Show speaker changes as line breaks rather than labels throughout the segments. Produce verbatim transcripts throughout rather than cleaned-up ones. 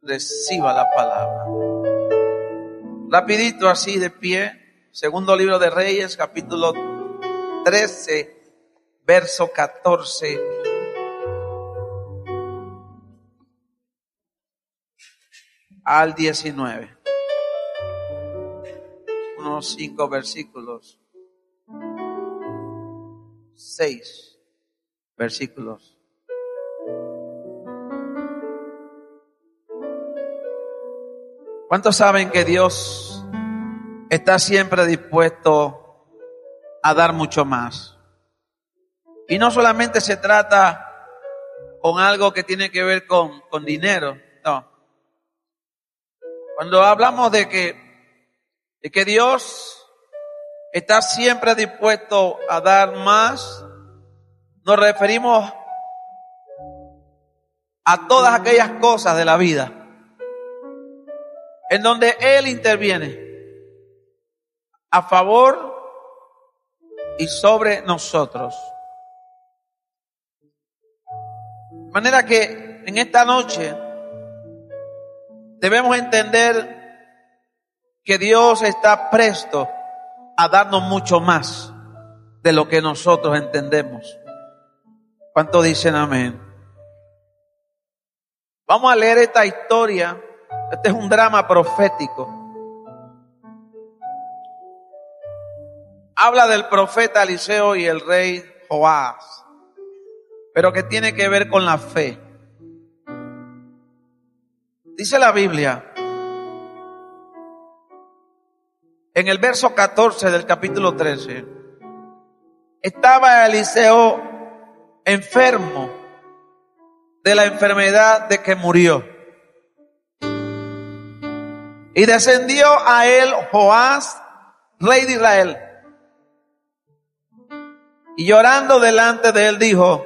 reciba la palabra. Rapidito así de pie. Segundo libro de Reyes, capítulo trece, verso catorce. Al diecinueve. Unos cinco versículos. Seis versículos. ¿Cuántos saben que Dios está siempre dispuesto a dar mucho más? Y no solamente se trata con algo que tiene que ver con, con dinero, no. Cuando hablamos de que, de que Dios está siempre dispuesto a dar más, nos referimos a todas aquellas cosas de la vida en donde Él interviene a favor y sobre nosotros. De manera que en esta noche debemos entender que Dios está presto a darnos mucho más de lo que nosotros entendemos. ¿Cuántos dicen amén? Vamos a leer esta historia. Este es un drama profético. Habla del profeta Eliseo y el rey Joás, pero que tiene que ver con la fe. Dice la Biblia, en el verso catorce del capítulo trece, estaba Eliseo enfermo de la enfermedad de que murió. Y descendió a él Joás, rey de Israel. Y llorando delante de él dijo: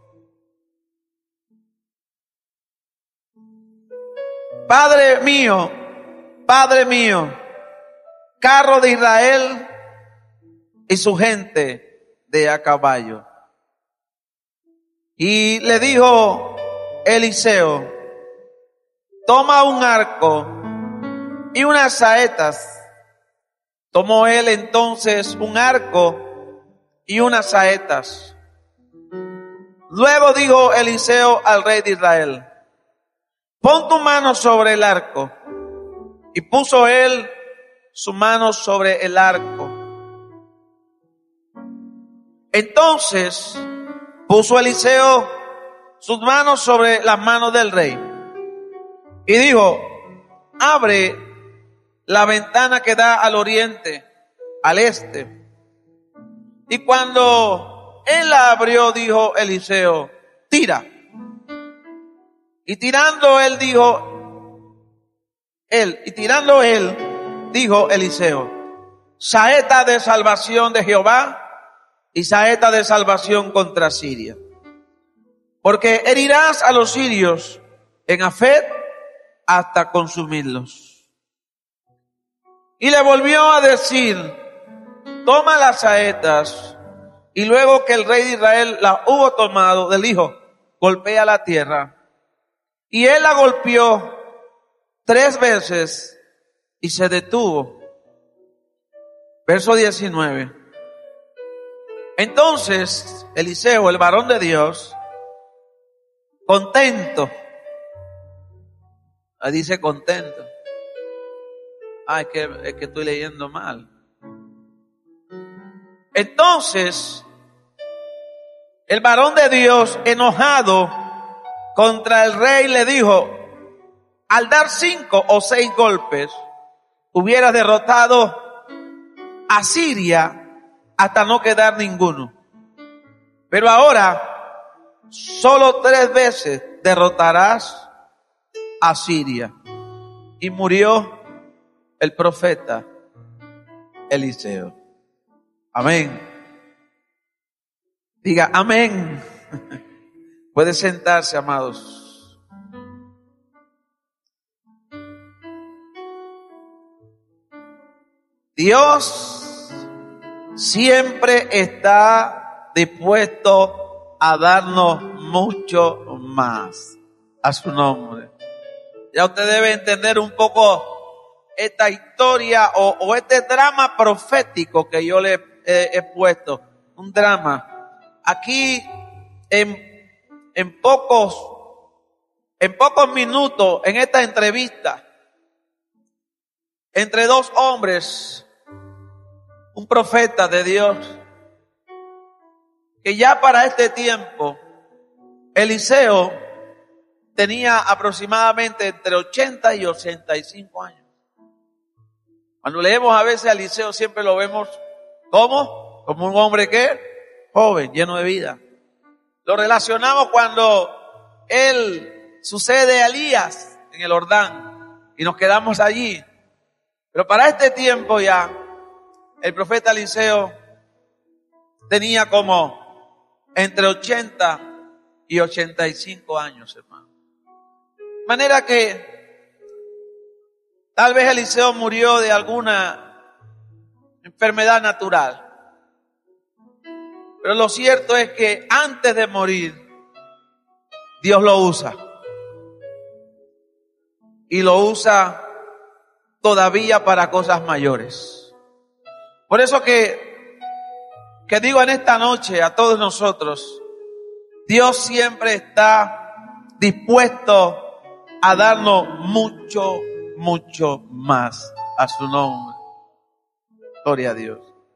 Padre mío, Padre mío, carro de Israel y su gente de a caballo. Y le dijo Eliseo: toma un arco y unas saetas. Tomó él entonces un arco y unas saetas. Luego dijo Eliseo al rey de Israel: pon tu mano sobre el arco. Y puso él su mano sobre el arco. Entonces puso Eliseo sus manos sobre las manos del rey y dijo: abre la ventana que da al oriente, al este. Y cuando él la abrió, dijo Eliseo: tira. Y tirando él dijo, él, y tirando él, dijo Eliseo: saeta de salvación de Jehová y saeta de salvación contra Siria. Porque herirás a los sirios en Afec hasta consumirlos. Y le volvió a decir: toma las saetas. Y luego que el rey de Israel las hubo tomado, le dijo: golpea la tierra. Y él la golpeó tres veces y se detuvo. Verso diecinueve. Entonces Eliseo, el varón de Dios, contento, ahí dice contento. Ah, es que, es que estoy leyendo mal. Entonces, el varón de Dios, enojado contra el rey, le dijo: al dar cinco o seis golpes, hubiera derrotado a Siria hasta no quedar ninguno. Pero ahora, solo tres veces derrotarás a Siria. Y murió el profeta Eliseo. Amén. Diga amén. Puede sentarse, amados. Dios siempre está dispuesto a darnos mucho más. A su nombre. Ya usted debe entender un poco esta historia o, o este drama profético que yo le he, he puesto. Un drama. Aquí en, en pocos, en pocos minutos, en esta entrevista, entre dos hombres, un profeta de Dios, que ya para este tiempo, Eliseo tenía aproximadamente entre ochenta y ochenta y cinco años. Cuando leemos a veces a Eliseo siempre lo vemos como, como un hombre que joven, lleno de vida. Lo relacionamos cuando él sucede a Elías en el Jordán y nos quedamos allí. Pero para este tiempo ya, el profeta Eliseo tenía como entre ochenta y ochenta y cinco años, hermano. De manera que tal vez Eliseo murió de alguna enfermedad natural. Pero lo cierto es que antes de morir, Dios lo usa. Y lo usa todavía para cosas mayores. Por eso que, que digo en esta noche a todos nosotros, Dios siempre está dispuesto a darnos mucho, mucho más a su nombre. Gloria a Dios.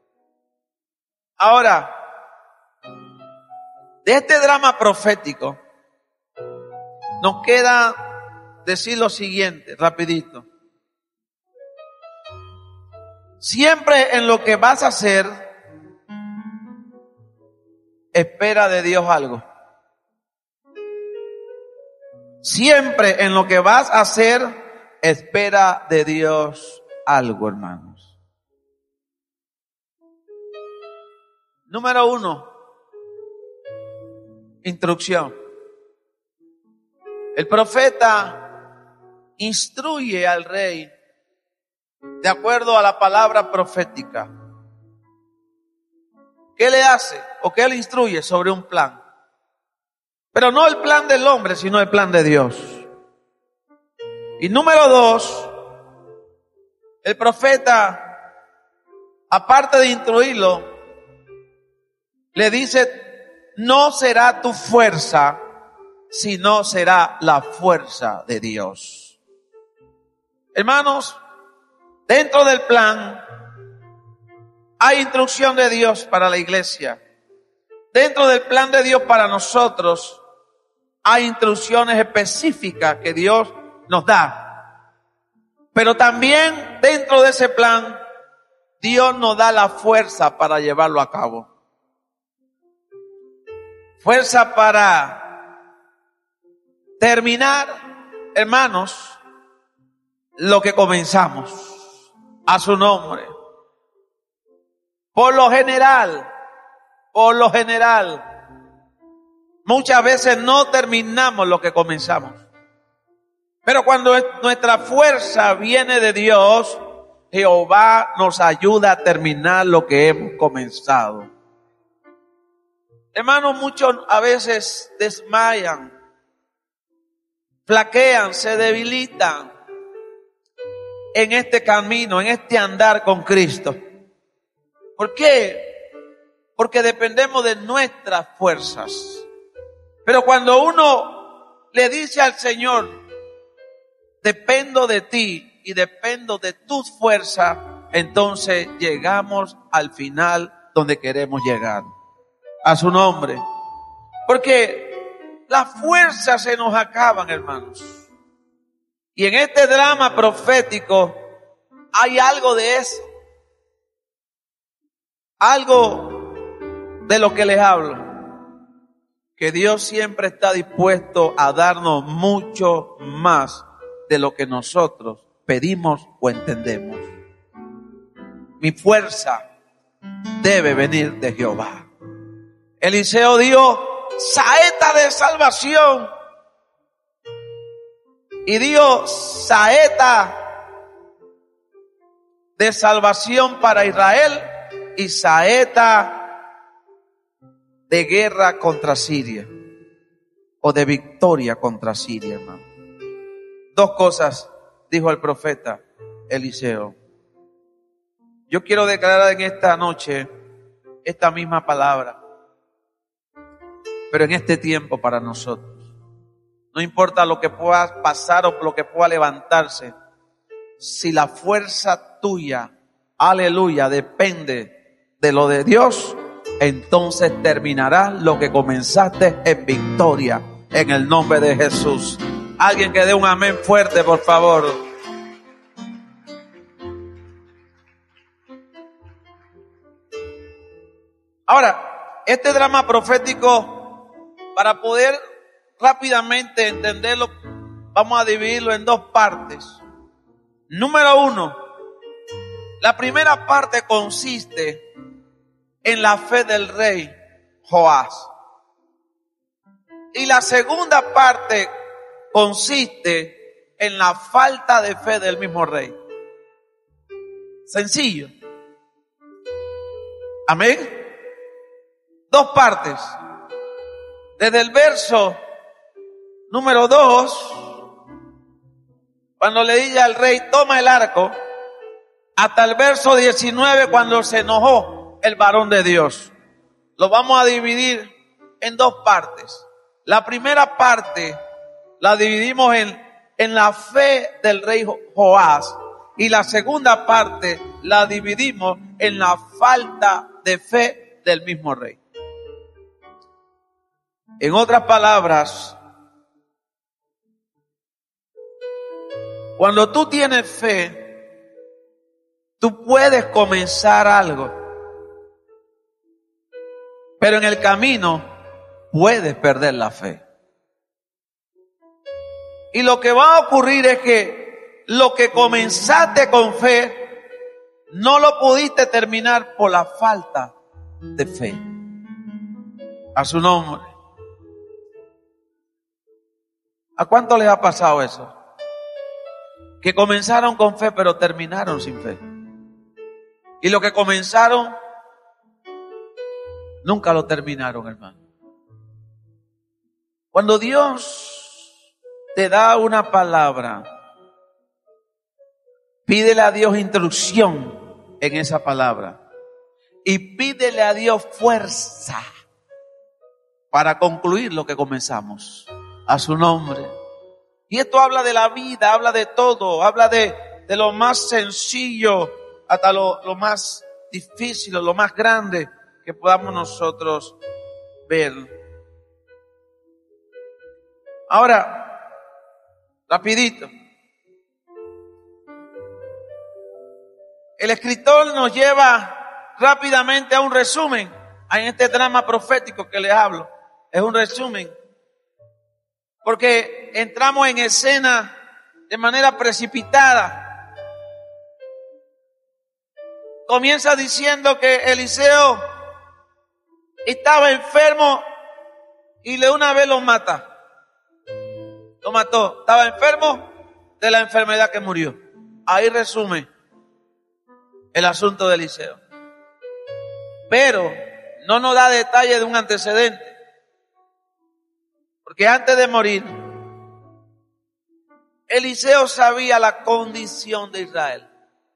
Ahora, de este drama profético, nos queda decir lo siguiente, rapidito. Siempre en lo que vas a hacer, espera de Dios algo. Siempre en lo que vas a hacer, espera de Dios algo, hermanos. Número uno, instrucción. El profeta instruye al rey de acuerdo a la palabra profética. ¿Qué le hace? ¿O qué le instruye sobre un plan? Pero no el plan del hombre, sino el plan de Dios. Y número dos, el profeta, aparte de instruirlo, le dice, no será tu fuerza, sino será la fuerza de Dios. Hermanos, dentro del plan hay instrucción de Dios para la iglesia. Dentro del plan de Dios para nosotros hay instrucciones específicas que Dios nos da. Pero también dentro de ese plan, Dios nos da la fuerza para llevarlo a cabo. Fuerza para terminar, hermanos, lo que comenzamos. A su nombre. Por lo general, por lo general, muchas veces no terminamos lo que comenzamos. Pero cuando nuestra fuerza viene de Dios, Jehová nos ayuda a terminar lo que hemos comenzado. Hermanos, muchos a veces desmayan, flaquean, se debilitan en este camino, en este andar con Cristo. ¿Por qué? Porque dependemos de nuestras fuerzas. Pero cuando uno le dice al Señor, dependo de ti y dependo de tus fuerzas, entonces llegamos al final donde queremos llegar. A su nombre. Porque las fuerzas se nos acaban, hermanos. Y en este drama profético hay algo de eso. Algo de lo que les hablo. Que Dios siempre está dispuesto a darnos mucho más de lo que nosotros pedimos o entendemos. Mi fuerza debe venir de Jehová. Eliseo dio saeta de salvación y dio saeta de salvación para Israel y saeta de guerra contra Siria o de victoria contra Siria, hermano. dos cosas dijo el profeta Eliseo. Yo quiero declarar en esta noche esta misma palabra, pero en este tiempo para nosotros. No importa lo que pueda pasar o lo que pueda levantarse, si la fuerza tuya, aleluya, depende de lo de Dios, entonces terminarás lo que comenzaste en victoria, en el nombre de Jesús. Alguien que dé un amén fuerte, por favor. Ahora, este drama profético, para poder rápidamente entenderlo, vamos a dividirlo en dos partes. Número uno, la primera parte consiste en la fe del rey Joás. Y la segunda parte consiste en la falta de fe del mismo rey. Sencillo. Amén. Dos partes. Desde el verso número dos, cuando le dice al rey, toma el arco, hasta el verso diecinueve, cuando se enojó el varón de Dios. Lo vamos a dividir en dos partes. La primera parte la dividimos en, en la fe del rey Joás, y la segunda parte la dividimos en la falta de fe del mismo rey. En otras palabras, cuando tú tienes fe, tú puedes comenzar algo, pero en el camino puedes perder la fe. Y lo que va a ocurrir es que lo que comenzaste con fe, no lo pudiste terminar por la falta de fe. A su nombre. ¿A cuánto les ha pasado eso? Que comenzaron con fe, pero terminaron sin fe. Y lo que comenzaron, nunca lo terminaron, hermano. Cuando Dios te da una palabra, pídele a Dios instrucción en esa palabra. Y pídele a Dios fuerza para concluir lo que comenzamos. A su nombre. Y esto habla de la vida, habla de todo, habla de, de lo más sencillo hasta lo, lo más difícil, lo más grande que podamos nosotros ver. Ahora, rapidito. El escritor nos lleva rápidamente a un resumen, en este drama profético que les hablo. Es un resumen. Porque entramos en escena de manera precipitada. Comienza diciendo que Eliseo estaba enfermo y de una vez lo mata. Lo mató. Estaba enfermo de la enfermedad que murió. Ahí resume el asunto de Eliseo. Pero no nos da detalle de un antecedente. Porque antes de morir, Eliseo sabía la condición de Israel.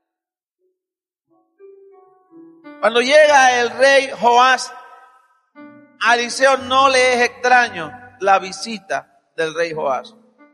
Cuando llega el rey Joás, a Eliseo no le es extraño la visita del rey Joás.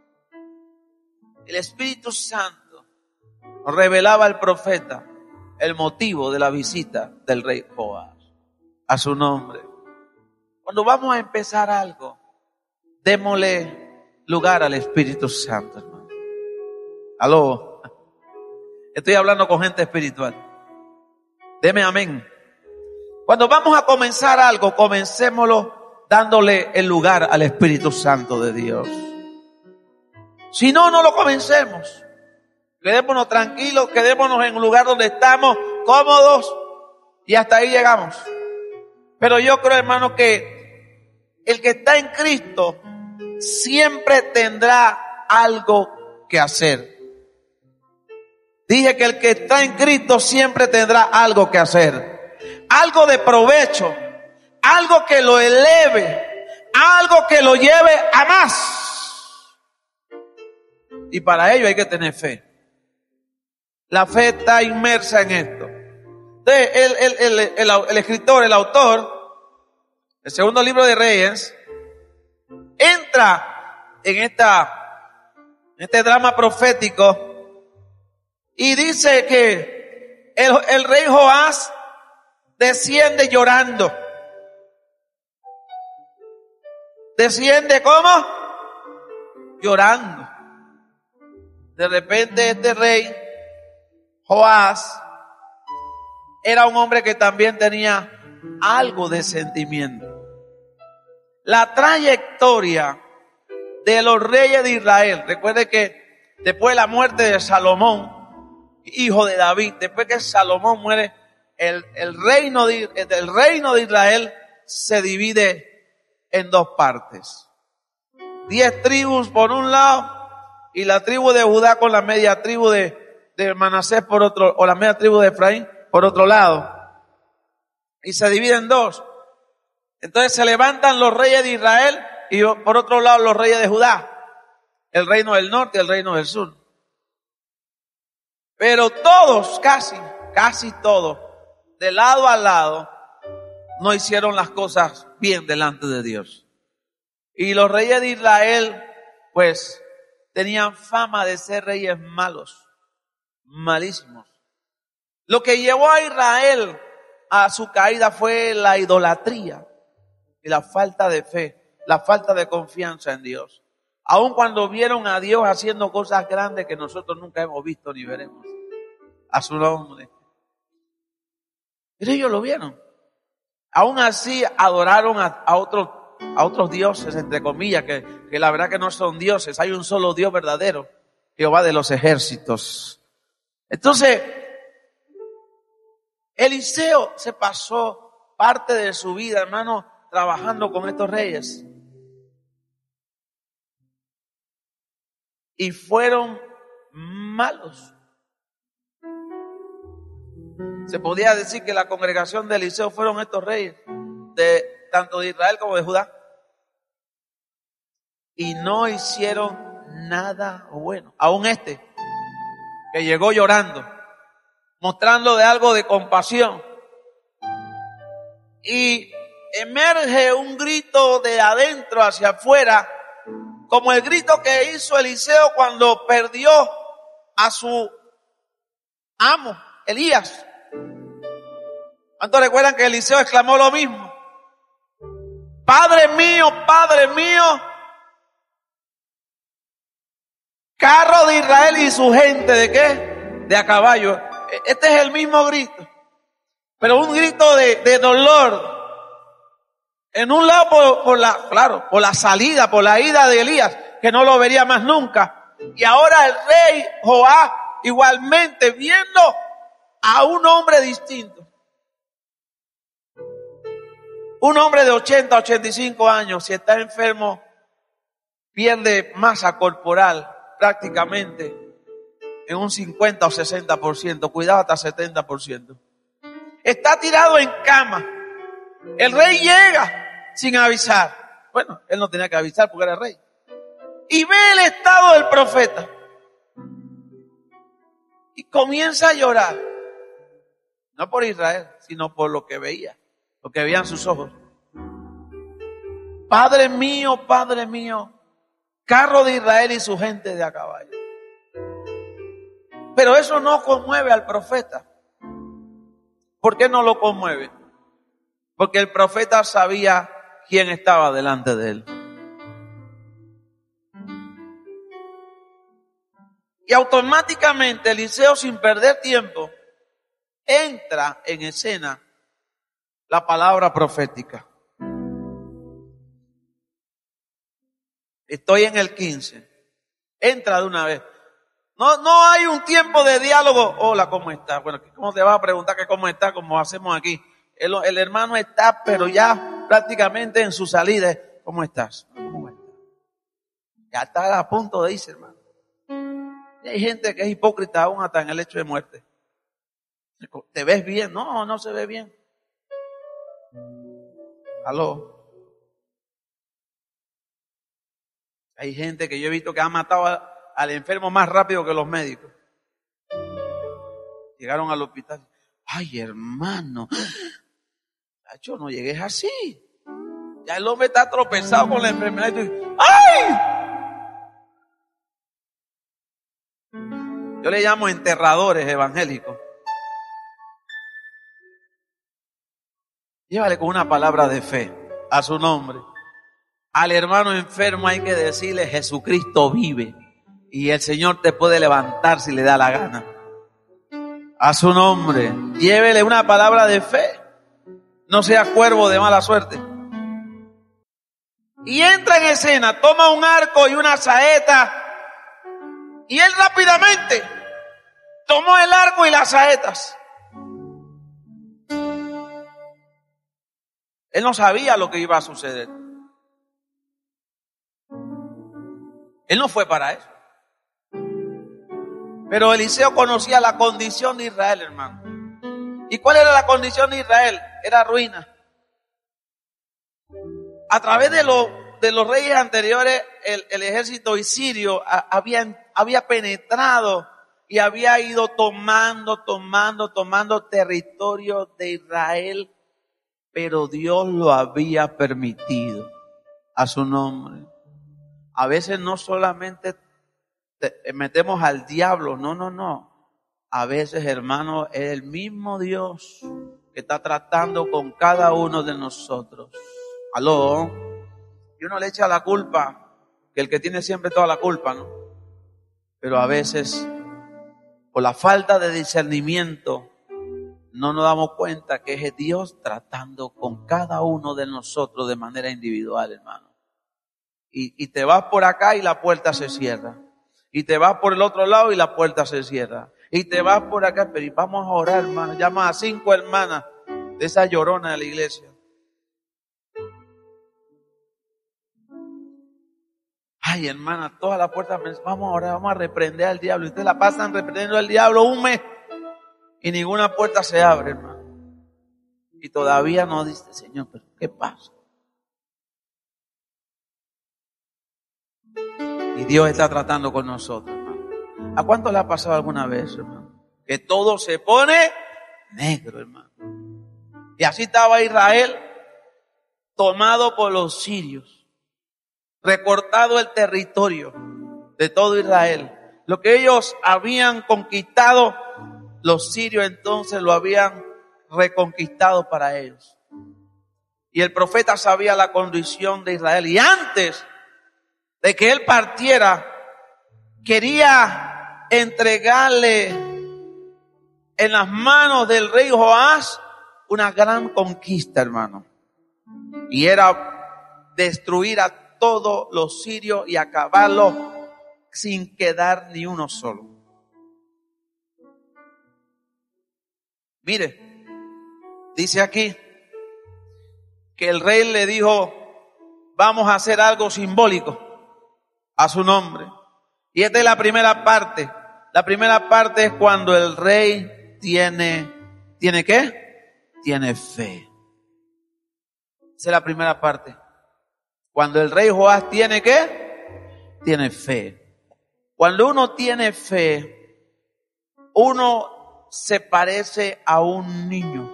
El Espíritu Santo revelaba al profeta el motivo de la visita del rey Joás. A su nombre. Cuando vamos a empezar algo, démosle lugar al Espíritu Santo, hermano. Aló. Estoy hablando con gente espiritual. Deme amén. Cuando vamos a comenzar algo, comencémoslo dándole el lugar al Espíritu Santo de Dios. Si no, no lo comencemos. Quedémonos tranquilos, quedémonos en un lugar donde estamos cómodos y hasta ahí llegamos. Pero yo creo, hermano, que el que está en Cristo siempre tendrá algo que hacer. Dije que el que está en Cristo siempre tendrá algo que hacer. Algo de provecho. Algo que lo eleve. Algo que lo lleve a más. Y para ello hay que tener fe. La fe está inmersa en esto. Entonces, el, el, el, el, el escritor, el autor, el segundo libro de Reyes, entra en esta, en este drama profético y dice que el, el rey Joás desciende llorando. ¿Desciende cómo? Llorando. De repente este rey, Joás, era un hombre que también tenía algo de sentimiento. La trayectoria de los reyes de Israel, recuerde que después de la muerte de Salomón, hijo de David, después que Salomón muere, el, el, reino de, el reino de Israel se divide en dos partes. Diez tribus por un lado y la tribu de Judá con la media tribu de, de Manasés por otro, o la media tribu de Efraín por otro lado. Y se divide en dos. Entonces se levantan los reyes de Israel y por otro lado los reyes de Judá. El reino del norte y el reino del sur. Pero todos, casi, casi todos, de lado a lado, no hicieron las cosas bien delante de Dios. Y los reyes de Israel, pues, tenían fama de ser reyes malos, malísimos. Lo que llevó a Israel a su caída fue la idolatría y la falta de fe, la falta de confianza en Dios. Aun cuando vieron a Dios haciendo cosas grandes que nosotros nunca hemos visto ni veremos. A su nombre. Pero ellos lo vieron. Aún así adoraron a, a, otros, a otros dioses, entre comillas, que, que la verdad que no son dioses. Hay un solo Dios verdadero, Jehová de los ejércitos. Entonces, Eliseo se pasó parte de su vida, hermano, trabajando con estos reyes. Y fueron malos. Se podía decir que la congregación de Eliseo fueron estos reyes, de tanto de Israel como de Judá. Y no hicieron nada bueno. Aún este, que llegó llorando, mostrando de algo de compasión. Y emerge un grito de adentro hacia afuera, como el grito que hizo Eliseo cuando perdió a su amo, Elías. ¿Cuántos recuerdan que Eliseo exclamó lo mismo? Padre mío, Padre mío, carro de Israel y su gente, ¿de qué? De a caballo. Este es el mismo grito, pero un grito de, de dolor. En un lado por, por la, claro, por la salida, por la ida de Elías, que no lo vería más nunca. Y ahora el rey Joás igualmente viendo a un hombre distinto. Un hombre de ochenta, ochenta y cinco años, si está enfermo, pierde masa corporal prácticamente en un cincuenta o sesenta por ciento, cuidado hasta setenta por ciento. Está tirado en cama. El rey llega sin avisar. Bueno, él no tenía que avisar porque era rey. Y ve el estado del profeta. Y comienza a llorar. No por Israel, sino por lo que veía. Lo que veían sus ojos. Padre mío, Padre mío, carro de Israel y su gente de a caballo. Pero eso no conmueve al profeta. ¿Por qué no lo conmueve? Porque el profeta sabía quién estaba delante de él. Y automáticamente Eliseo, sin perder tiempo, entra en escena la palabra profética. Estoy en el quince. Entra de una vez. No, no hay un tiempo de diálogo. Hola, ¿cómo estás? Bueno, ¿cómo te vas a preguntar que cómo estás? Como hacemos aquí. El, el hermano está, pero ya prácticamente en su salida. ¿Cómo estás? ¿Cómo estás? Ya está a punto de irse, hermano. Y hay gente que es hipócrita aún hasta en el hecho de muerte. ¿Te ves bien? No, no se ve bien. Aló. Hay gente que yo he visto que ha matado a, al enfermo más rápido que los médicos. Llegaron al hospital. Ay, hermano, yo no llegué así. Ya el hombre está tropezado con la enfermedad. Y tú, ¡ay! Yo le llamo enterradores evangélicos. Llévale con una palabra de fe a su nombre. Al hermano enfermo hay que decirle: Jesucristo vive y el Señor te puede levantar si le da la gana. A su nombre, llévele una palabra de fe. No sea cuervo de mala suerte. Y entra en escena, toma un arco y una saeta, y él rápidamente tomó el arco y las saetas. Él no sabía lo que iba a suceder. Él no fue para eso. Pero Eliseo conocía la condición de Israel, hermano. ¿Y cuál era la condición de Israel? Era ruina. A través de, lo, de los reyes anteriores, el, el ejército sirio había, había penetrado y había ido tomando, tomando, tomando territorio de Israel, pero Dios lo había permitido. A su nombre. A veces no solamente metemos al diablo, no, no, no. A veces, hermano, es el mismo Dios que está tratando con cada uno de nosotros. Aló. Y uno le echa la culpa, que el que tiene siempre toda la culpa, ¿no? Pero a veces, por la falta de discernimiento, no nos damos cuenta que es Dios tratando con cada uno de nosotros de manera individual, hermano. Y, y te vas por acá y la puerta se cierra. Y te vas por el otro lado y la puerta se cierra. Y te vas por acá, pero vamos a orar, hermano. Llama a cinco hermanas de esa llorona de la iglesia. Ay, hermana, todas las puertas, vamos a orar, vamos a reprender al diablo. Y ustedes la pasan reprendiendo al diablo un mes y ninguna puerta se abre, hermano. Y todavía no dice, Señor, pero ¿qué pasa? Y Dios está tratando con nosotros, hermano. ¿A cuánto le ha pasado alguna vez, hermano? Que todo se pone negro, hermano. Y así estaba Israel, tomado por los sirios, recortado el territorio de todo Israel. Lo que ellos habían conquistado, los sirios entonces lo habían reconquistado para ellos. Y el profeta sabía la condición de Israel. Y antes de que él partiera, quería entregarle en las manos del rey Joás una gran conquista, hermano. Y era destruir a todos los sirios y acabarlos sin quedar ni uno solo. Mire, dice aquí que el rey le dijo: vamos a hacer algo simbólico a su nombre. Y esta es la primera parte. La primera parte es cuando el rey tiene, ¿tiene qué? Tiene fe. Esa es la primera parte. Cuando el rey Joás tiene ¿qué? Tiene fe. Cuando uno tiene fe, uno se parece a un niño.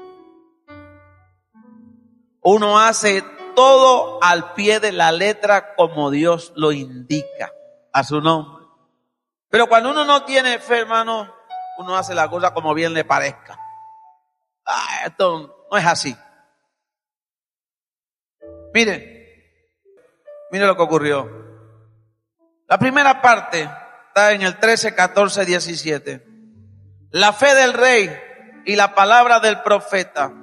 Uno hace todo al pie de la letra como Dios lo indica, a su nombre. Pero cuando uno no tiene fe, hermano, uno hace la cosa como bien le parezca. Ah, esto no es así. Mire, mire lo que ocurrió. La primera parte está en el trece, catorce, diecisiete. La fe del rey y la palabra del profeta.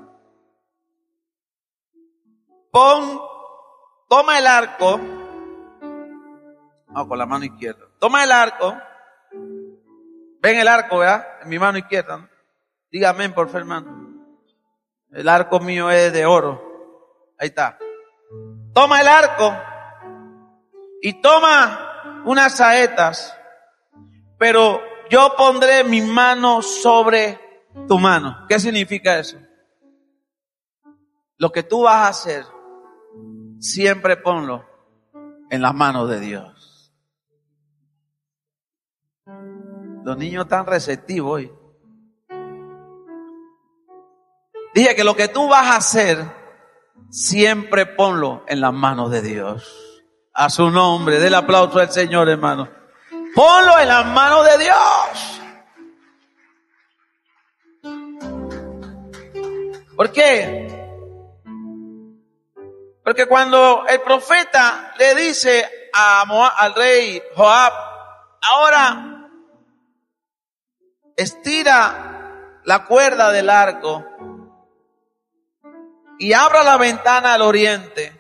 Pon, toma el arco, no, con la mano izquierda, toma el arco, ven el arco, ¿verdad? En mi mano izquierda, ¿no? Diga amén, por favor, hermano. El arco mío es de oro, ahí está. Toma el arco y toma unas saetas, pero yo pondré mi mano sobre tu mano. ¿Qué significa eso? Lo que tú vas a hacer, siempre ponlo en las manos de Dios. Los niños están receptivos hoy. Dije que lo que tú vas a hacer, siempre ponlo en las manos de Dios. A su nombre, del aplauso al Señor, hermano. Ponlo en las manos de Dios. ¿Por qué? Porque cuando el profeta le dice a Moab, al rey Joab, ahora estira la cuerda del arco y abra la ventana al oriente.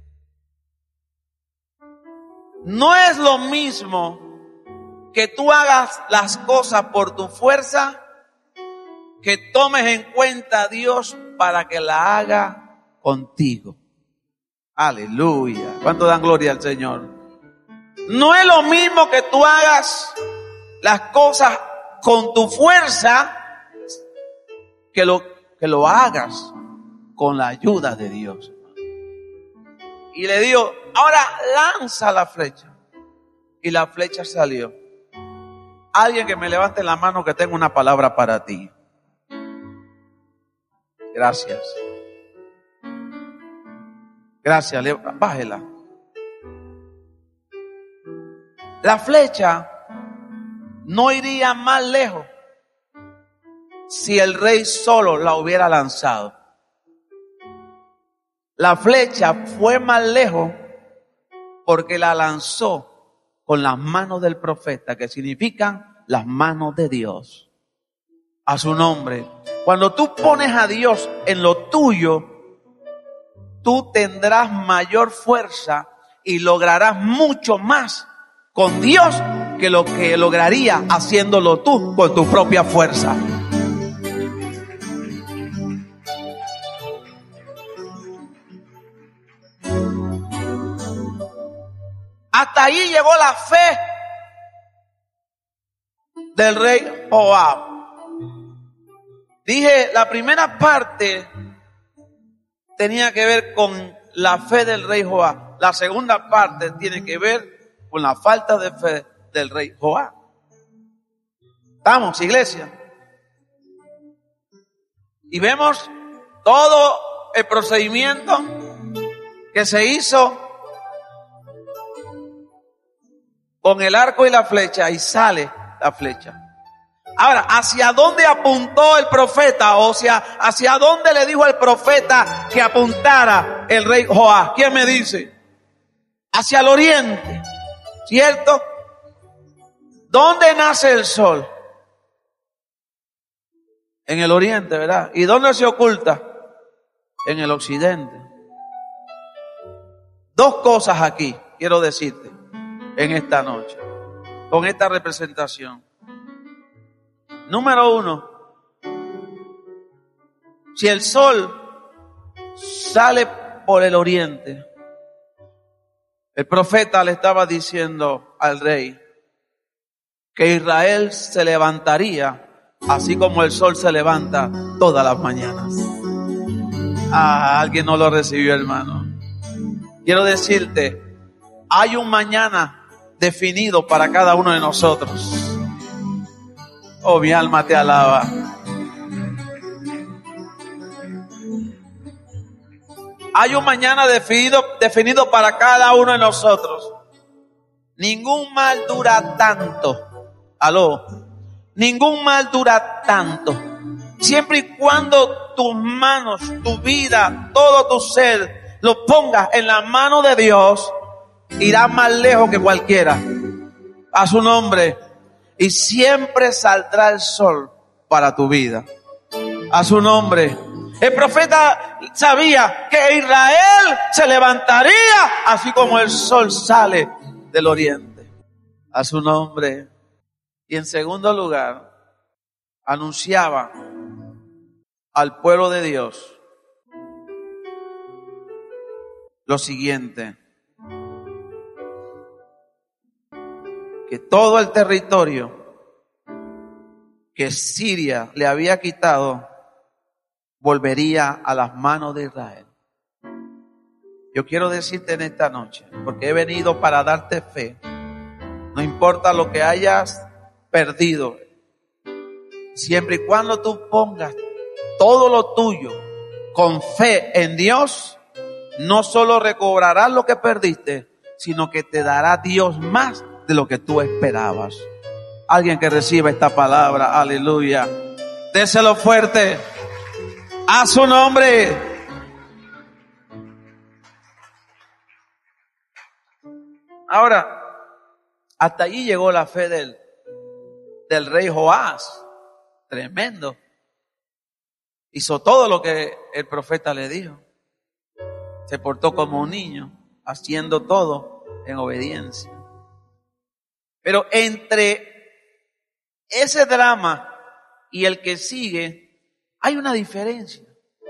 No es lo mismo que tú hagas las cosas por tu fuerza, que tomes en cuenta a Dios para que la haga contigo. Aleluya. ¿Cuánto dan gloria al Señor? No es lo mismo que tú hagas las cosas con tu fuerza, que lo, que lo hagas con la ayuda de Dios. Y le digo, ahora lanza la flecha. Y la flecha salió. Alguien que me levante la mano, que tenga una palabra para ti. Gracias. Gracias, bájela. La flecha no iría más lejos si el rey solo la hubiera lanzado. La flecha fue más lejos porque la lanzó con las manos del profeta, que significan las manos de Dios. A su nombre. Cuando tú pones a Dios en lo tuyo, tú tendrás mayor fuerza y lograrás mucho más con Dios que lo que lograría haciéndolo tú con tu propia fuerza. Hasta ahí llegó la fe del rey Joab. Dije, la primera parte tenía que ver con la fe del rey Joab. La segunda parte tiene que ver con la falta de fe del rey Joab. ¿Estamos, iglesia? Y vemos todo el procedimiento que se hizo con el arco y la flecha, y sale la flecha. Ahora, ¿hacia dónde apuntó el profeta? O sea, ¿hacia dónde le dijo el profeta que apuntara el rey Joab? ¿Quién me dice? Hacia el oriente, ¿cierto? ¿Dónde nace el sol? En el oriente, ¿verdad? ¿Y dónde se oculta? En el occidente. Dos cosas aquí quiero decirte en esta noche, con esta representación. Número uno, si el sol sale por el oriente, el profeta le estaba diciendo al rey que Israel se levantaría así como el sol se levanta todas las mañanas. Ah, alguien no lo recibió, hermano. Quiero decirte, hay un mañana definido para cada uno de nosotros. Oh, mi alma te alaba. Hay un mañana definido, definido para cada uno de nosotros. Ningún mal dura tanto. Aló. Ningún mal dura tanto. Siempre y cuando tus manos, tu vida, todo tu ser, lo pongas en la mano de Dios, irá más lejos que cualquiera. A su nombre. Y siempre saldrá el sol para tu vida. A su nombre. El profeta sabía que Israel se levantaría así como el sol sale del oriente. A su nombre. Y en segundo lugar, anunciaba al pueblo de Dios lo siguiente: que todo el territorio que Siria le había quitado volvería a las manos de Israel. Yo quiero decirte en esta noche, porque he venido para darte fe. No importa lo que hayas perdido. Siempre y cuando tú pongas todo lo tuyo con fe en Dios, no solo recobrarás lo que perdiste, sino que te dará Dios más de lo que tú esperabas. Alguien que reciba esta palabra, aleluya. Déselo fuerte a su nombre. Ahora, hasta allí llegó la fe del, del rey Joás. Tremendo. Hizo todo lo que el profeta le dijo. Se portó como un niño, haciendo todo en obediencia. Pero entre ese drama y el que sigue, hay una diferencia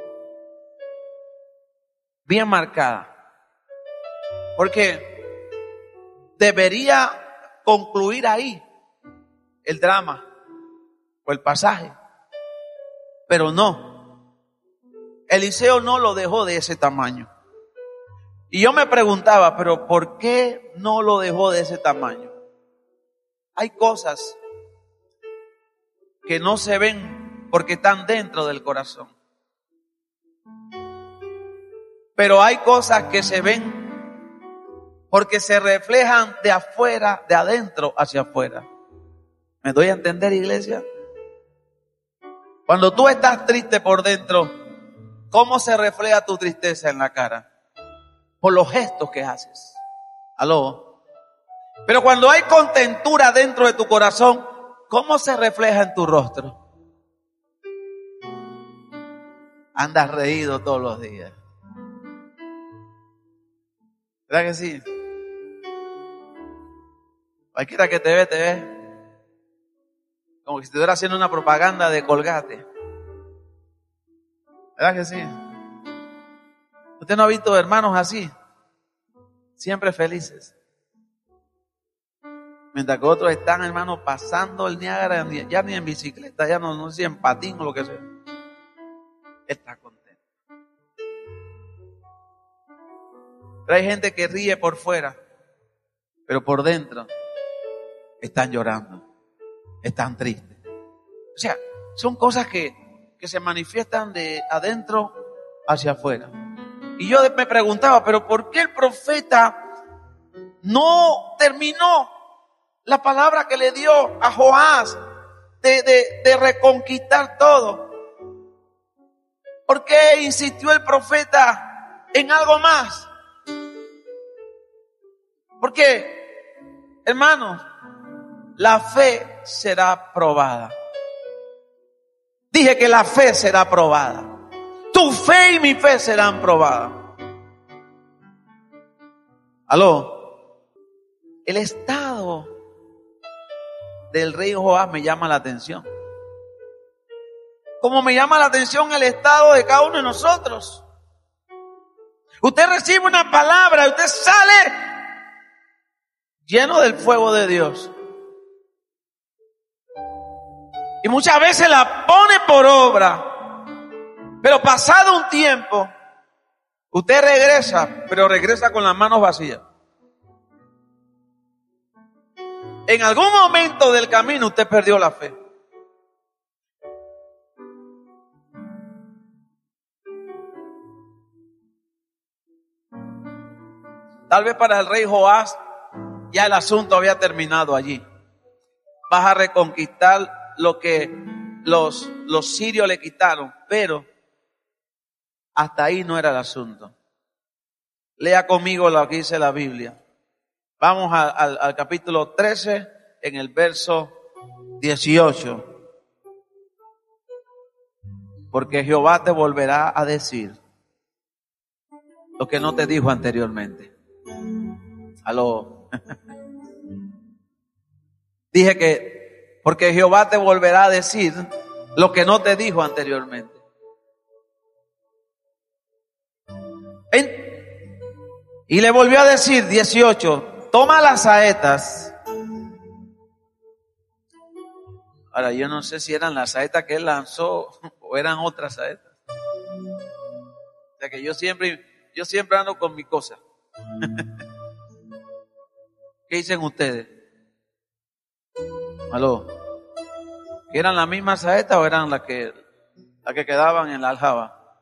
bien marcada. Porque debería concluir ahí el drama o el pasaje. Pero no. Eliseo no lo dejó de ese tamaño. Y yo me preguntaba, pero ¿por qué no lo dejó de ese tamaño? Hay cosas que no se ven porque están dentro del corazón. Pero hay cosas que se ven porque se reflejan de afuera, de adentro hacia afuera. ¿Me doy a entender, iglesia? Cuando tú estás triste por dentro, ¿cómo se refleja tu tristeza en la cara? Por los gestos que haces. ¿Aló? Pero cuando hay contentura dentro de tu corazón, ¿cómo se refleja en tu rostro? Andas reído todos los días. ¿Verdad que sí? Cualquiera que te ve, te ve como que si estuviera haciendo una propaganda de Colgate. ¿Verdad que sí? ¿Usted no ha visto hermanos así? Siempre felices. Mientras que otros están, hermanos, pasando el Niágara, ya ni en bicicleta, ya no, no sé si en patín o lo que sea. Él está contento. Pero hay gente que ríe por fuera, pero por dentro están llorando, están tristes. O sea, son cosas que, que se manifiestan de adentro hacia afuera. Y yo me preguntaba, pero ¿por qué el profeta no terminó la palabra que le dio a Joás de, de, de reconquistar todo? ¿Por qué insistió el profeta en algo más? Porque, hermanos, la fe será probada. Dije que la fe será probada. Tu fe y mi fe serán probadas. Aló. El estado del rey Joás me llama la atención. Como me llama la atención el estado de cada uno de nosotros. Usted recibe una palabra y usted sale lleno del fuego de Dios. Y muchas veces la pone por obra. Pero pasado un tiempo, usted regresa, pero regresa con las manos vacías. En algún momento del camino usted perdió la fe. Tal vez para el rey Joás ya el asunto había terminado allí. Vas a reconquistar lo que los, los sirios le quitaron, pero hasta ahí no era el asunto. Lea conmigo lo que dice la Biblia. Vamos a, al, al capítulo trece, en el verso dieciocho. Porque Jehová te volverá a decir lo que no te dijo anteriormente. Aló. Dije que porque Jehová te volverá a decir lo que no te dijo anteriormente. En, y le volvió a decir, dieciocho, toma las saetas. Ahora yo no sé si eran las saetas que él lanzó o eran otras saetas. O sea que yo siempre, yo siempre ando con mi cosa. ¿Qué dicen ustedes? Aló. ¿Que eran las mismas saetas o eran las que, las que quedaban en la aljaba?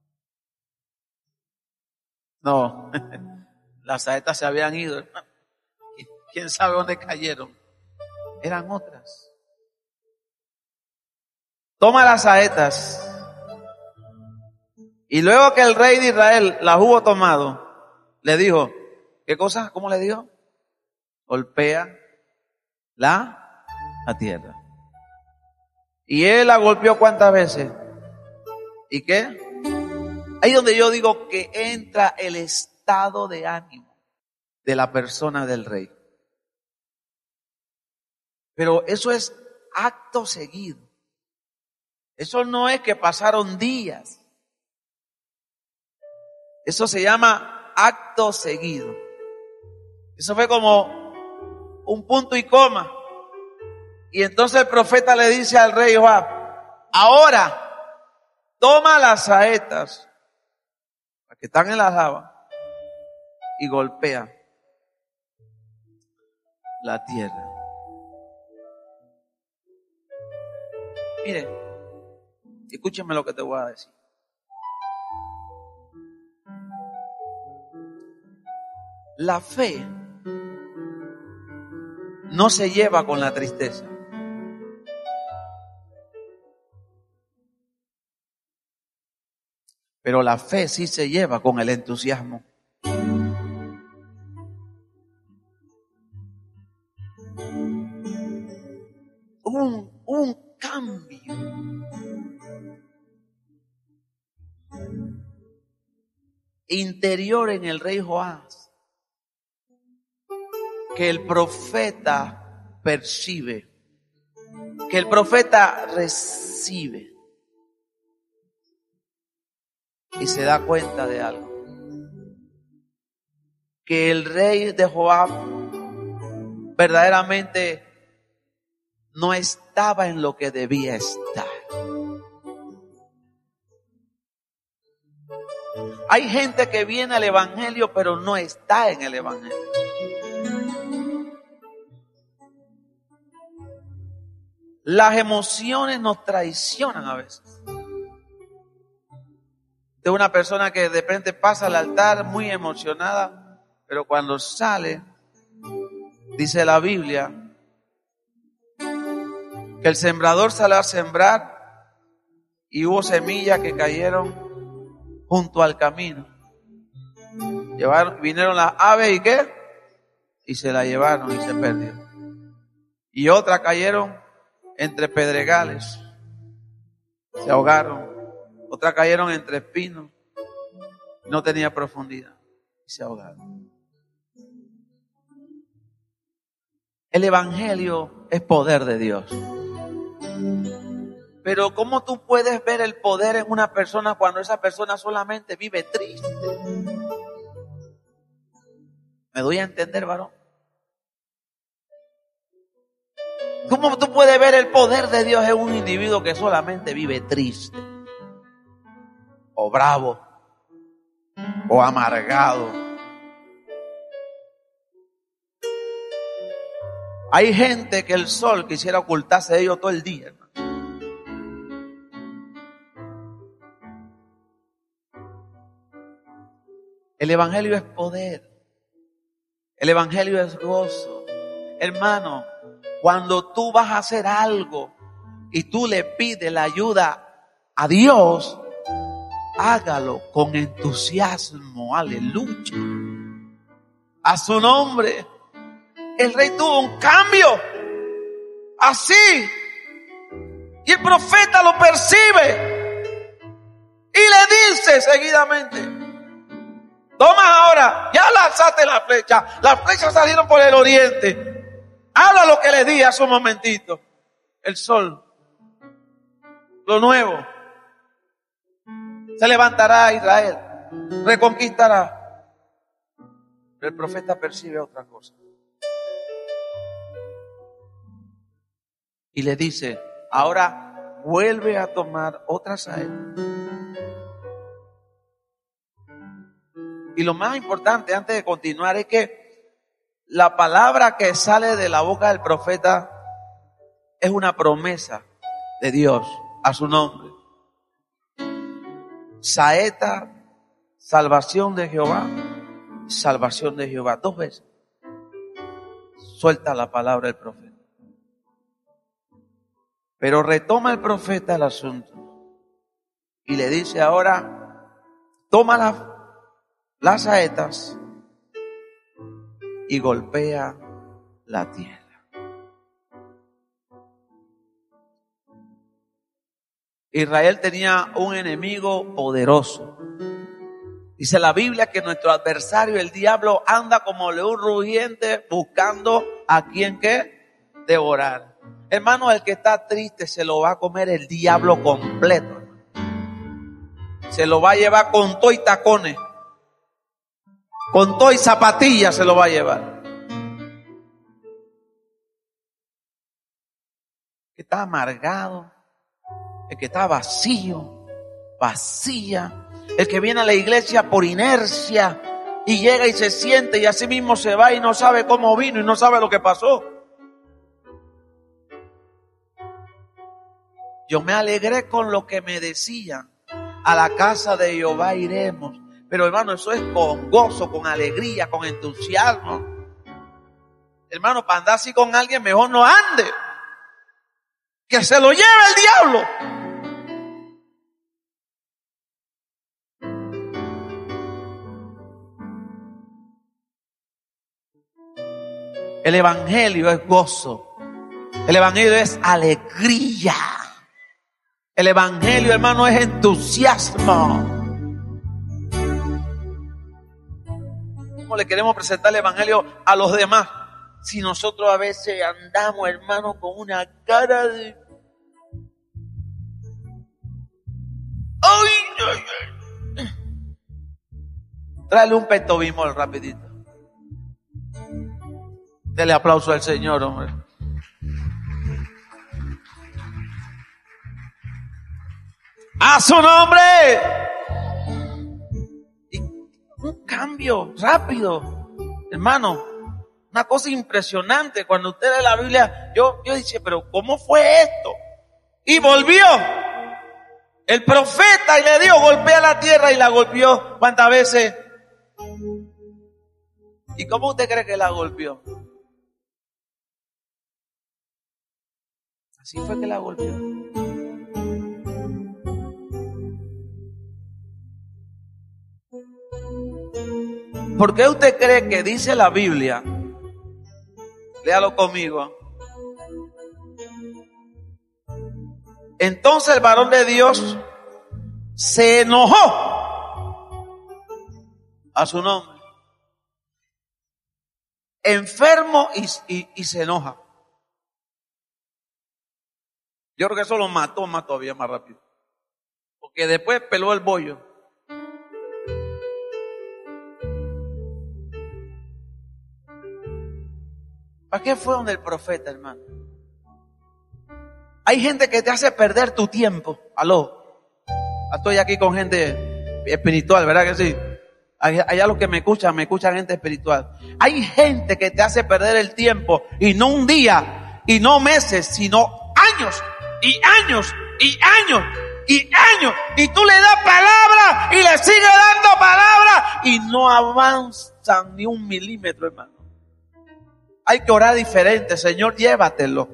No, las saetas se habían ido, hermano. ¿Quién sabe dónde cayeron? Eran otras. Toma las saetas. Y luego que el rey de Israel las hubo tomado, le dijo, ¿qué cosa? ¿Cómo le dijo? Golpea la, la tierra. Y él la golpeó ¿cuántas veces? ¿Y qué? Ahí donde yo digo que entra el estado de ánimo de la persona del rey. Pero eso es acto seguido. Eso no es que pasaron días. Eso se llama acto seguido. Eso fue como un punto y coma. Y entonces el profeta le dice al rey Joab, ahora toma las saetas, las que están en la java, y golpea la tierra. Mire, escúchenme lo que te voy a decir. La fe no se lleva con la tristeza. Pero la fe sí se lleva con el entusiasmo. Un, un cambio. Interior en el rey Joás, que el profeta percibe, que el profeta recibe y se da cuenta de algo, que el rey de Joab verdaderamente no estaba en lo que debía estar. Hay gente que viene al evangelio pero no está en el evangelio. Las emociones nos traicionan a veces. De una persona que de repente pasa al altar muy emocionada, pero cuando sale, dice la Biblia, que el sembrador salió a sembrar y hubo semillas que cayeron junto al camino. Llevaron, vinieron las aves y ¿qué? Y se la llevaron y se perdió. Y otras cayeron entre pedregales, se ahogaron. Otras cayeron entre espinos, no tenía profundidad y se ahogaron. El evangelio es poder de Dios. Pero ¿cómo tú puedes ver el poder en una persona cuando esa persona solamente vive triste? ¿Me doy a entender, varón? ¿Cómo tú puedes ver el poder de Dios en un individuo que solamente vive triste? O bravo, o amargado. Hay gente que el sol quisiera ocultarse de ellos todo el día, hermano. El evangelio es poder. El evangelio es gozo. Hermano, cuando tú vas a hacer algo y tú le pides la ayuda a Dios, hágalo con entusiasmo, aleluya. A su nombre. El rey tuvo un cambio. Así. Y el profeta lo percibe. Y le dice seguidamente, toma ahora, ya lanzaste la flecha. Las flechas salieron por el oriente. Habla lo que le di hace un momentito. El sol. Lo nuevo. Se levantará Israel, reconquistará. Pero el profeta percibe otra cosa. Y le dice, ahora vuelve a tomar otra saeta. Y lo más importante antes de continuar es que la palabra que sale de la boca del profeta es una promesa de Dios a su nombre. Saeta, salvación de Jehová, salvación de Jehová. Dos veces suelta la palabra del profeta. Pero retoma el profeta el asunto y le dice ahora, toma las, las saetas y golpea la tierra. Israel tenía un enemigo poderoso. Dice la Biblia que nuestro adversario, el diablo, anda como león rugiente buscando a quien que devorar. Hermano, el que está triste se lo va a comer el diablo completo. Se lo va a llevar con todo y tacones. Con todo y zapatillas se lo va a llevar. El que está amargado, el que está vacío, vacía, el que viene a la iglesia por inercia y llega y se siente y así mismo se va y no sabe cómo vino y no sabe lo que pasó. Yo me alegré con lo que me decían, a la casa de Jehová iremos. Pero hermano, eso es con gozo, con alegría, con entusiasmo. Hermano, para andar así con alguien mejor no ande. Que se lo lleve el diablo. El evangelio es gozo. El evangelio es alegría. El evangelio, hermano, es entusiasmo. ¿Cómo le queremos presentar el evangelio a los demás? Si nosotros a veces andamos, hermano, con una cara de... ¡Ay, ay, ay! Tráele un Pepto-Bismol rapidito. Dele aplauso al Señor, hombre. ¡A su nombre! Y un cambio rápido, hermano. Una cosa impresionante. Cuando usted lee la Biblia, yo, yo dije, pero ¿cómo fue esto? Y volvió el profeta y le dio, golpea la tierra y la golpeó. ¿Cuántas veces? ¿Y cómo usted cree que la golpeó? Así fue que la golpeó. ¿Por qué usted cree que dice la Biblia? Léalo conmigo. Entonces el varón de Dios se enojó a su nombre. Enfermo y, y, y se enoja. Yo creo que eso lo mató más todavía más rápido. Porque después peló el bollo. ¿Para qué fue donde el profeta, hermano? Hay gente que te hace perder tu tiempo. Aló. Estoy aquí con gente espiritual, ¿verdad que sí? Allá los que me escuchan, me escuchan gente espiritual. Hay gente que te hace perder el tiempo. Y no un día, y no meses, sino años, y años, y años, y años. Y tú le das palabra, y le sigues dando palabra, y no avanzan ni un milímetro, hermano. Hay que orar diferente. Señor, llévatelo.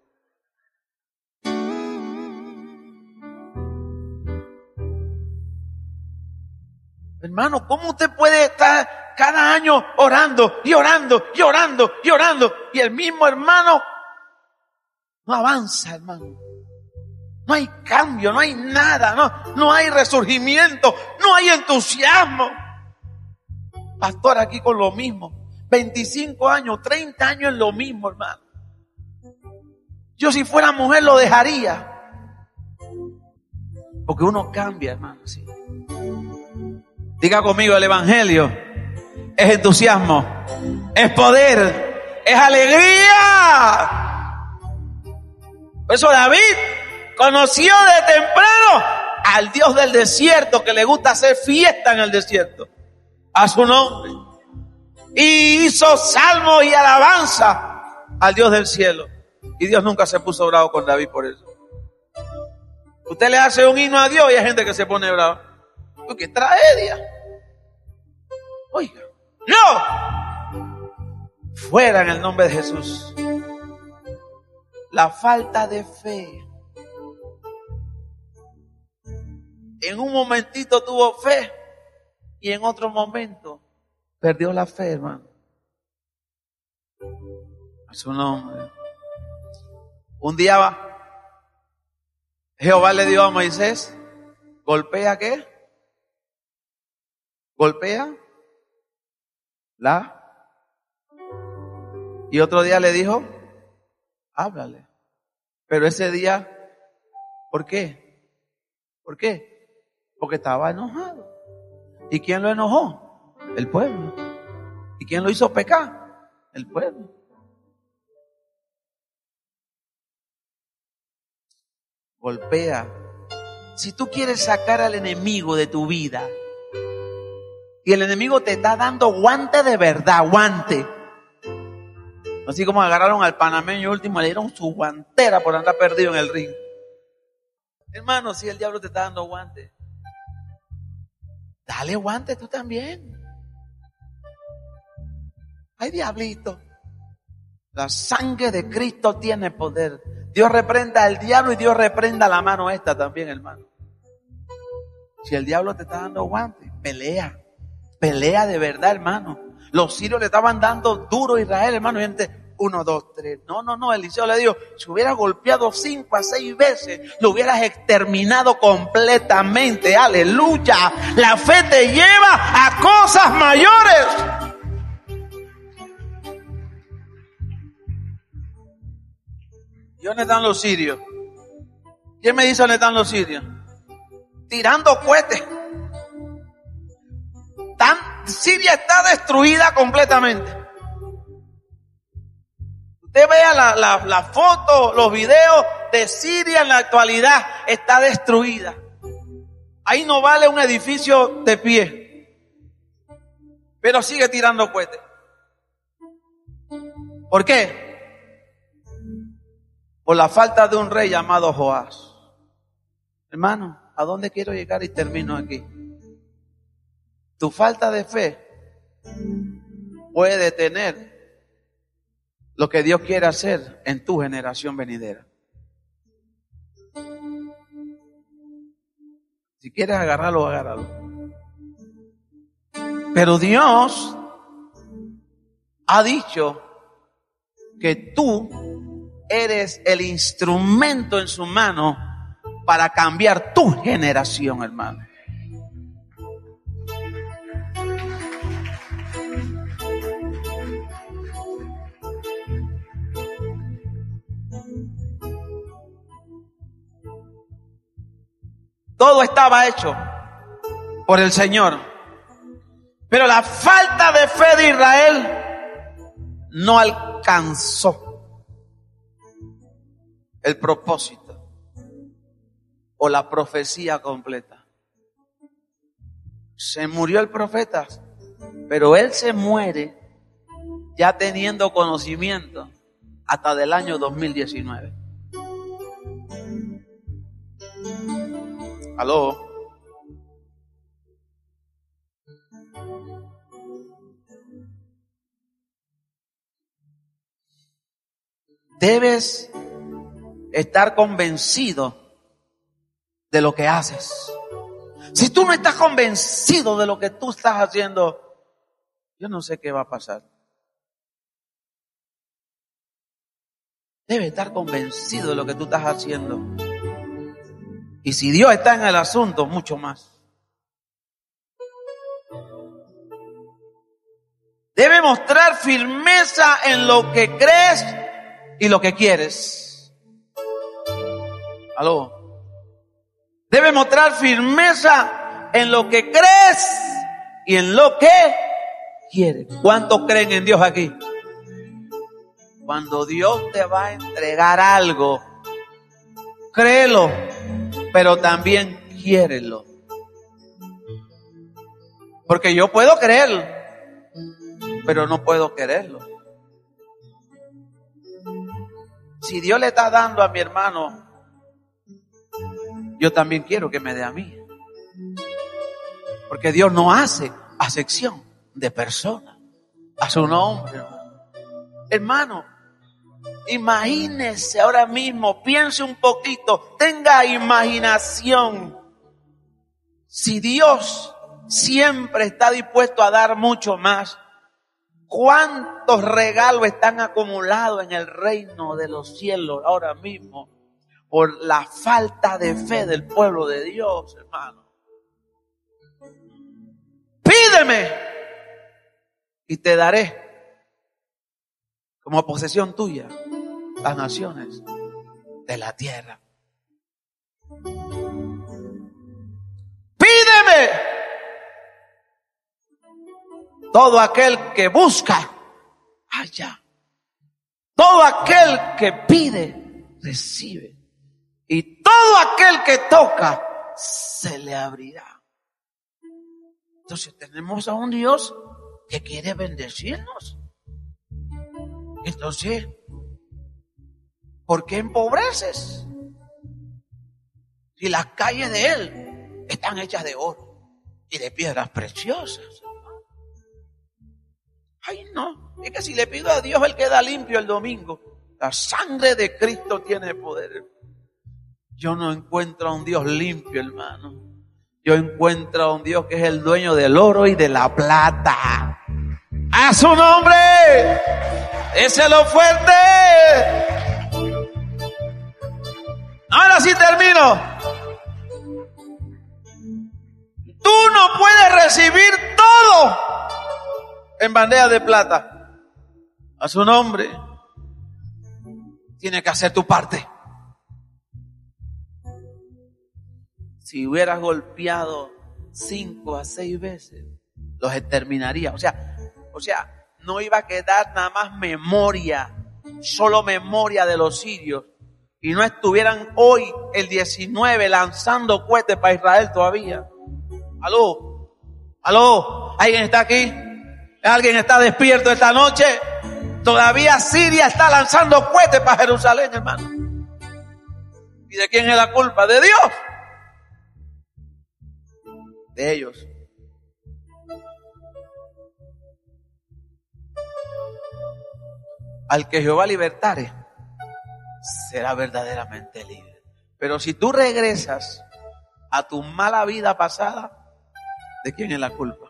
Hermano, ¿cómo usted puede estar cada año orando y orando y orando y orando y el mismo hermano no avanza, hermano? No hay cambio, no hay nada, no, no hay resurgimiento, no hay entusiasmo. Pastor, aquí con lo mismo. veinticinco años, treinta años es lo mismo, hermano. Yo si fuera mujer lo dejaría. Porque uno cambia, hermano. ¿Sí? Diga conmigo, el evangelio es entusiasmo, es poder, es alegría. Por eso David conoció de temprano al Dios del desierto, que le gusta hacer fiesta en el desierto. A su nombre. Y hizo salmos y alabanza al Dios del cielo. Y Dios nunca se puso bravo con David por eso. Usted le hace un himno a Dios y hay gente que se pone bravo. Uy, ¡qué tragedia! Oiga, ¡no! Fuera en el nombre de Jesús. La falta de fe. En un momentito tuvo fe y en otro momento perdió la fe, hermano. A su nombre. Un día va. Jehová le dio a Moisés, golpea ¿qué? Golpea la. Y otro día le dijo, háblale. Pero ese día, ¿por qué? ¿Por qué? Porque estaba enojado. ¿Y quién lo enojó? El pueblo. ¿Y quién lo hizo pecar? El pueblo. Golpea. Si tú quieres sacar al enemigo de tu vida y el enemigo te está dando guante de verdad, guante. Así como agarraron al panameño último, le dieron su guantera por andar perdido en el ring. Hermano, si el diablo te está dando guante, dale guante tú también. Ay, diablito. La sangre de Cristo tiene poder. Dios reprenda al diablo y Dios reprenda la mano esta también, hermano. Si el diablo te está dando guante, pelea. Pelea de verdad, hermano. Los sirios le estaban dando duro a Israel, hermano. Y gente, uno, dos, tres. No, no, no. Eliseo le dijo, si hubieras golpeado cinco a seis veces, lo hubieras exterminado completamente. Aleluya. La fe te lleva a cosas mayores. ¿Y dónde están los sirios? ¿Quién me dice dónde están los sirios? Tirando cohetes. Tan, Siria está destruida completamente. Usted vea la, la, la foto, los videos de Siria en la actualidad, está destruida. Ahí no vale un edificio de pie. Pero sigue tirando cohetes. ¿Por qué? Por la falta de un rey llamado Joás. Hermano, ¿a dónde quiero llegar y termino aquí? Tu falta de fe puede detener lo que Dios quiere hacer en tu generación venidera. Si quieres agarrarlo, agárralo. Pero Dios ha dicho que tú eres el instrumento en su mano para cambiar tu generación, hermano. Todo estaba hecho por el Señor. Pero la falta de fe de Israel no alcanzó el propósito o la profecía completa. Se murió el profeta, pero él se muere ya teniendo conocimiento hasta del año dos mil diecinueve. ¿Aló? Debes estar convencido de lo que haces. Si tú no estás convencido de lo que tú estás haciendo, yo no sé qué va a pasar. Debes estar convencido de lo que tú estás haciendo. Y si Dios está en el asunto, mucho más. Debe mostrar firmeza en lo que crees y lo que quieres. ¿Aló? Debe mostrar firmeza en lo que crees y en lo que quieres. ¿Cuántos creen en Dios aquí? Cuando Dios te va a entregar algo, créelo, pero también quiérelo. Porque yo puedo creerlo, pero no puedo quererlo. Si Dios le está dando a mi hermano, yo también quiero que me dé a mí. Porque Dios no hace acepción de personas. Hace un hombre. Hermano, imagínese ahora mismo, piense un poquito, tenga imaginación. Si Dios siempre está dispuesto a dar mucho más, ¿cuántos regalos están acumulados en el reino de los cielos ahora mismo por la falta de fe del pueblo de Dios, hermano? Pídeme y te daré como posesión tuya las naciones de la tierra. Pídeme. Todo aquel que busca, halla. Todo aquel que pide, recibe. Y todo aquel que toca, se le abrirá. Entonces tenemos a un Dios que quiere bendecirnos. Entonces, ¿por qué empobreces? Si las calles de Él están hechas de oro y de piedras preciosas. Ay, no, es que si le pido a Dios, Él queda limpio el domingo. La sangre de Cristo tiene poder. Yo no encuentro a un Dios limpio, hermano. Yo encuentro a un Dios que es el dueño del oro y de la plata. ¡A su nombre! ¡Ese es lo fuerte! Ahora sí termino. Tú no puedes recibir todo en bandeja de plata. A su nombre. Tienes que hacer tu parte. Si hubieras golpeado cinco a seis veces, los exterminaría. O sea, o sea, no iba a quedar nada más memoria, solo memoria de los sirios. Y no estuvieran hoy, el diecinueve, lanzando cohetes para Israel todavía. ¿Aló? ¿Aló? ¿Alguien está aquí? ¿Alguien está despierto esta noche? Todavía Siria está lanzando cohetes para Jerusalén, hermano. ¿Y de quién es la culpa? ¿De Dios? De ellos. Al que Jehová libertare, será verdaderamente libre. Pero si tú regresas a tu mala vida pasada, ¿de quién es la culpa?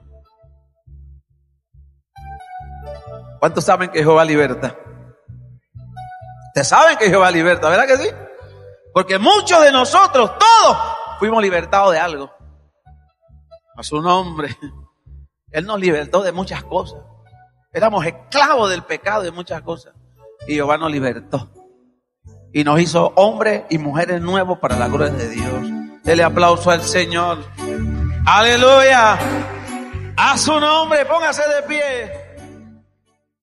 ¿Cuántos saben que Jehová liberta? Ustedes saben que Jehová liberta, ¿verdad que sí? Porque muchos de nosotros, todos, fuimos libertados de algo. A su nombre. Él nos libertó de muchas cosas. Éramos esclavos del pecado, de muchas cosas. Y Jehová nos libertó. Y nos hizo hombres y mujeres nuevos para la gloria de Dios. Dele aplauso al Señor. Aleluya. A su nombre, póngase de pie.